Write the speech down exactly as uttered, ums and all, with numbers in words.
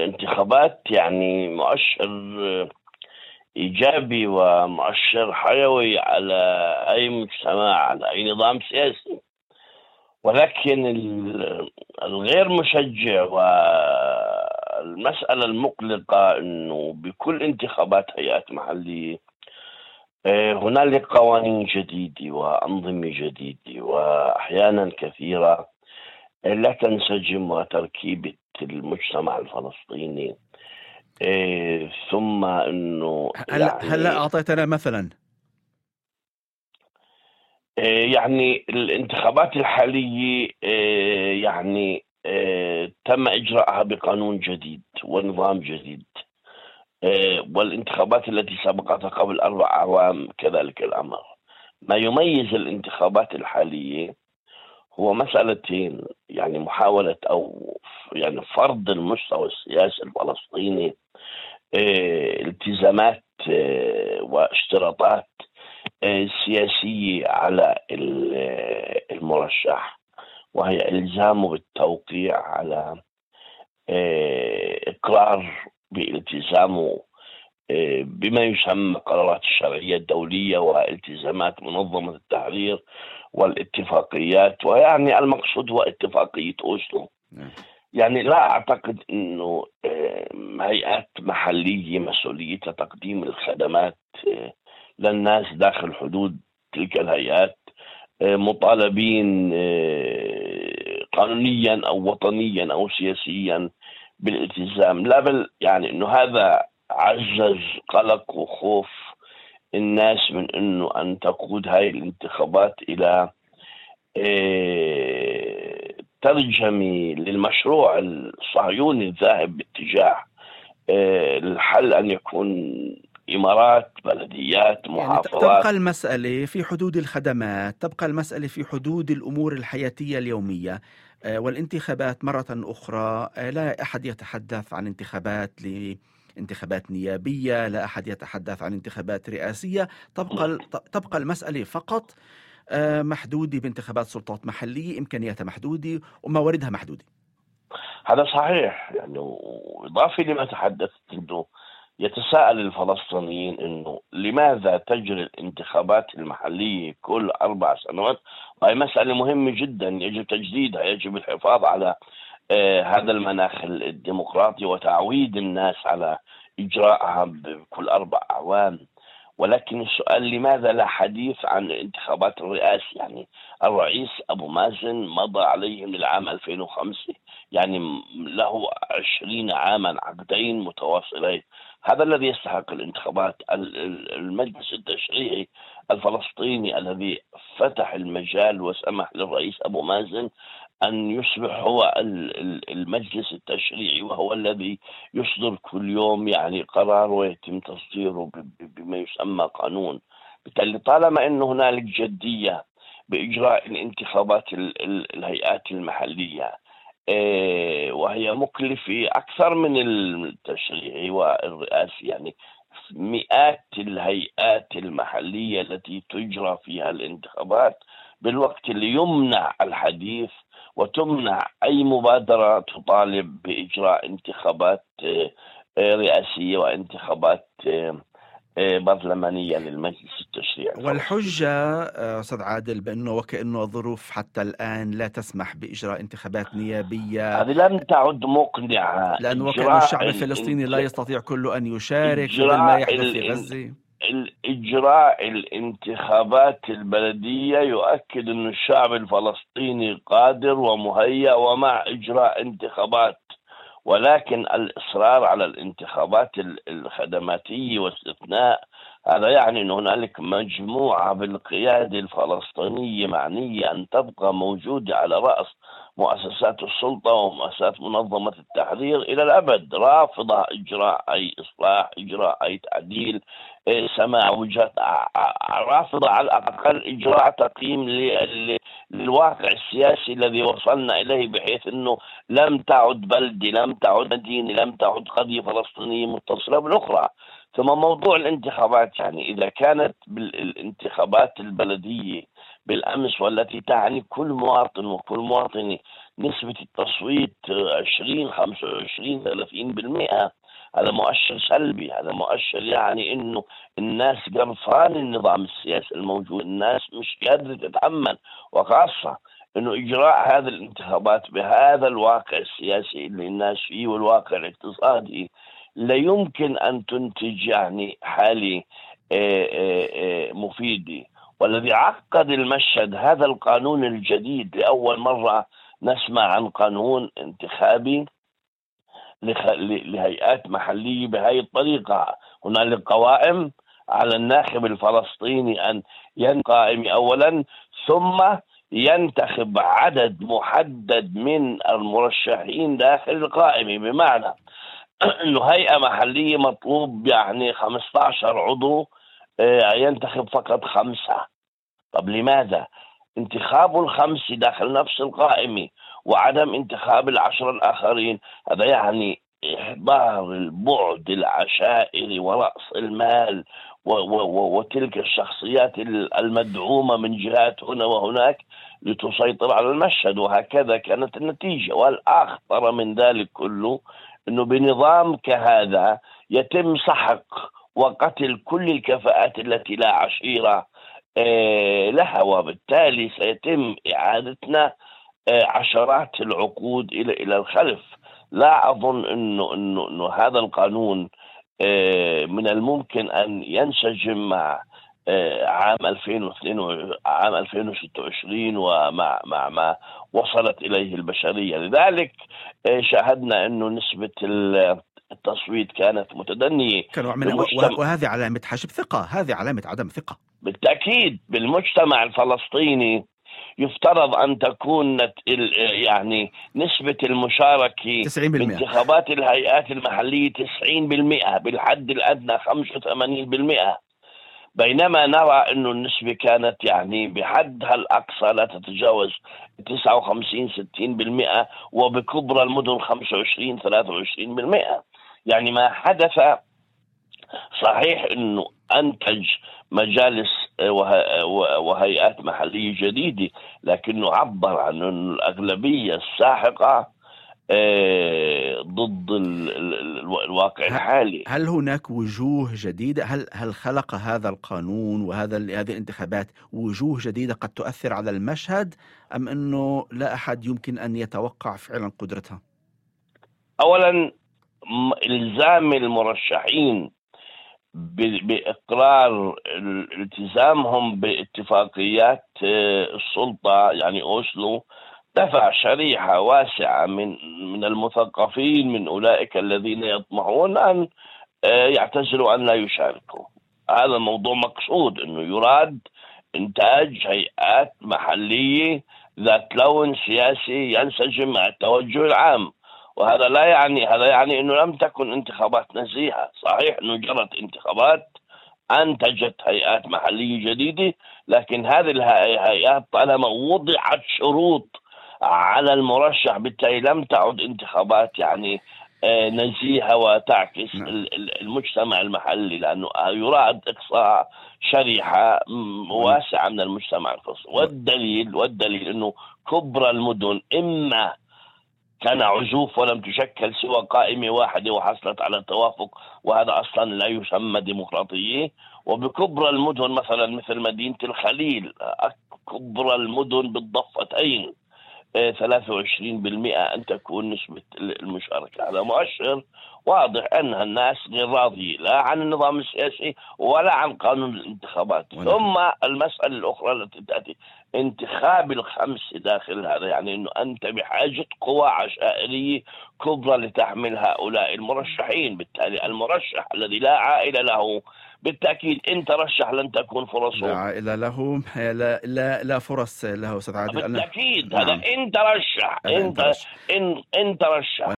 الانتخابات يعني مؤشر إيجابي ومؤشر حيوي على أي مجتمع، على أي نظام سياسي. ولكن الغير مشجع والمسألة المقلقة أنه بكل انتخابات هيئات محلية هنالك قوانين جديدة وأنظمة جديدة، وأحيانا كثيرة لا تنسجم مع تركيبة المجتمع الفلسطيني. إيه ثم انه هلا هلا يعني اعطيتنا مثلا. إيه يعني الانتخابات الحالية إيه يعني إيه تم اجراءها بقانون جديد ونظام جديد، إيه والانتخابات التي سبقتها قبل اربع اعوام كذلك الامر. ما يميز الانتخابات الحالية هو مسألتين، يعني محاولة او يعني فرض المستوى السياسي الفلسطيني إيه التزامات إيه واشتراطات إيه سياسية على المرشح، وهي إلزامه بالتوقيع على إيه إقرار بالتزامه إيه بما يسمى قرارات الشرعية الدولية والتزامات منظمة التحرير والاتفاقيات، ويعني المقصود هو اتفاقية أوسلو. يعني لا أعتقد أنه هيئات محلية مسؤوليتها تقديم الخدمات للناس داخل حدود تلك الهيئات مطالبين قانونيا أو وطنيا أو سياسيا بالالتزام. لا، بل يعني أنه هذا عزز قلق وخوف الناس من أنه أن تقود هاي الانتخابات إلى ترجمة للمشروع الصهيوني الذاهب باتجاه الحل أن يكون إمارات، بلديات، محافظات. يعني تبقى المسألة في حدود الخدمات، تبقى المسألة في حدود الأمور الحياتية اليومية، والانتخابات مرة أخرى لا أحد يتحدث عن انتخابات لانتخابات نيابية، لا أحد يتحدث عن انتخابات رئاسية. تبقى تبقى المسألة فقط محدودة بانتخابات سلطات محلية، إمكانياتها محدودة ومواردها محدودة. هذا صحيح. يعني وإضافة لما تحدثت أنه يتساءل الفلسطينيين أنه لماذا تجري الانتخابات المحلية كل أربع سنوات، وهي مسألة مهمة جدا يجب تجديدها، يجب الحفاظ على آه هذا المناخ الديمقراطي وتعويد الناس على إجراءها بكل أربع أعوام. ولكن السؤال لماذا لا حديث عن انتخابات الرئاسة؟ يعني الرئيس أبو مازن مضى عليه من العام ألفين وخمسة، يعني له عشرين عاما، عقدين متواصلين. هذا الذي يستحق الانتخابات. المجلس التشريعي الفلسطيني الذي فتح المجال وسمح للرئيس أبو مازن أن يصبح هو المجلس التشريعي، وهو الذي يصدر كل يوم يعني قرار ويتم تصديره بما يسمى قانون. بالتالي طالما أن هنالك جدية بإجراء الانتخابات الهيئات المحلية وهي مكلفة أكثر من التشريعي والرئاسي، يعني مئات الهيئات المحلية التي تجرى فيها الانتخابات، بالوقت اللي يمنع الحديث وتمنع أي مبادرة تطالب بإجراء انتخابات رئاسية وانتخابات برلمانية للمجلس التشريعي. والحجة أستاذ عادل بأنه وكأنه الظروف حتى الآن لا تسمح بإجراء انتخابات نيابية، هذه لم تعد مقنعة، لأنه وكأنه الشعب الفلسطيني لا يستطيع كله أن يشارك في ما يحدث في غزة. الإجراء الانتخابات البلدية يؤكد أن الشعب الفلسطيني قادر ومهيأ ومع إجراء انتخابات، ولكن الإصرار على الانتخابات الخدماتية واستثناء هذا يعني أن هنالك مجموعة بالقيادة الفلسطينية معنية أن تبقى موجودة على رأس مؤسسات السلطة ومؤسسات منظمة التحرير إلى الأبد، رافضة إجراء أي إصلاح، إجراء أي تعديل، سماع وجهات، رافضة على الأقل إجراء تقييم للواقع السياسي الذي وصلنا إليه، بحيث أنه لم تعد بلدة، لم تعد مدينة، لم تعد قضية فلسطينية متصلة بالأخرى. ثم موضوع الانتخابات، يعني إذا كانت بالانتخابات البلدية بالأمس، والتي تعني كل مواطن وكل مواطنة نسبة التصويت عشرين خمسة وعشرين ثلاثين بالمئة. هذا مؤشر سلبي، هذا مؤشر يعني إنه الناس قرفان النظام السياسي الموجود، الناس مش قادرة تتحمل، وخاصة إنه إجراء هذه الانتخابات بهذا الواقع السياسي اللي الناس فيه والواقع الاقتصادي لا يمكن أن تنتج يعني حالة مفيدة. والذي عقد المشهد هذا القانون الجديد، لأول مرة نسمع عن قانون انتخابي لهيئات محلية بهذه الطريقة. هنالك قوائم، على الناخب الفلسطيني أن ينقائم أولا، ثم ينتخب عدد محدد من المرشحين داخل القائمة، بمعنى أنه هيئة محلية مطلوب يعني خمسة عشر عضو، ينتخب فقط خمسة. طب لماذا انتخاب الخمسة داخل نفس القائمة وعدم انتخاب العشر الآخرين؟ هذا يعني إحضار البعد العشائري ورأس المال وتلك الشخصيات المدعومة من جهات هنا وهناك لتسيطر على المشهد، وهكذا كانت النتيجة. والأخطر من ذلك كله أنه بنظام كهذا يتم سحق وقتل كل الكفاءات التي لا عشيرة لها، وبالتالي سيتم إعادتنا عشرات العقود إلى إلى الخلف. لا أظن إنه إنه إنه هذا القانون من الممكن أن ينسجم مع عام ألفين واثنين عام ألفين وستة وعشرين ومع مع ما وصلت إليه البشرية. لذلك شاهدنا إنه نسبة التصويت كانت متدنية، كانوا من وهذه علامة حجب ثقة، هذه علامة عدم ثقة بالتأكيد بالمجتمع الفلسطيني. يفترض أن تكون يعني نسبة المشاركة بانتخابات الهيئات المحلية تسعين بالمئة، بالحد الأدنى خمسة وثمانين بالمئة، بينما نرى أن النسبة كانت يعني بحدها الأقصى لا تتجاوز تسعة وخمسين ستين بالمئة، وبكبرى المدن خمسة وعشرين ثلاثة وعشرين بالمئة. يعني ما حدث صحيح أنه أنتج مجالس وهيئات محلية جديدة، لكنه عبر عن أن الأغلبية الساحقة ضد الواقع الحالي. هل هناك وجوه جديدة؟ هل هل خلق هذا القانون وهذا هذه الانتخابات وجوه جديدة قد تؤثر على المشهد، أم أنه لا أحد يمكن أن يتوقع فعلا قدرتها؟ أولا، إلزام المرشحين بإقرار التزامهم باتفاقيات السلطة يعني أوسلو دفع شريحة واسعة من من المثقفين، من أولئك الذين يطمحون أن يعتزلوا أن لا يشاركوا. هذا الموضوع مقصود، أنه يراد إنتاج هيئات محلية ذات لون سياسي ينسجم مع التوجه العام. وهذا لا يعني هذا يعني أنه لم تكن انتخابات نزيهة. صحيح أنه جرت انتخابات أنتجت هيئات محلية جديدة، لكن هذه الهيئات طالما وضعت شروط على المرشح بالتالي لم تعد انتخابات يعني نزيهة وتعكس المجتمع المحلي، لأنه يراد إقصاء شريحة واسعة من المجتمع الفلسطيني. والدليل والدليل أنه كبرى المدن إما كان عزوف ولم تشكل سوى قائمة واحدة وحصلت على التوافق، وهذا أصلا لا يسمى ديمقراطية. وبكبرى المدن مثلا مثل مدينة الخليل، كبرى المدن بالضفتين ثلاثة وعشرين بالمئة أن تكون نسبة المشاركة. هذا مؤشر واضح أن الناس غير راضية لا عن النظام السياسي ولا عن قانون الانتخابات. ثم المسألة الأخرى التي تأتي انتخاب الخمس داخل هذا، يعني أنه أنت بحاجة قوى عشائرية كبرى لتحمل هؤلاء المرشحين. بالتالي المرشح الذي لا عائلة له بالتأكيد إن ترشح لن تكون فرصه، لا عائلة له، لا لا لا فرص له. أستاذ عادل بالتأكيد هذا إن ترشح إن إن إن ترشح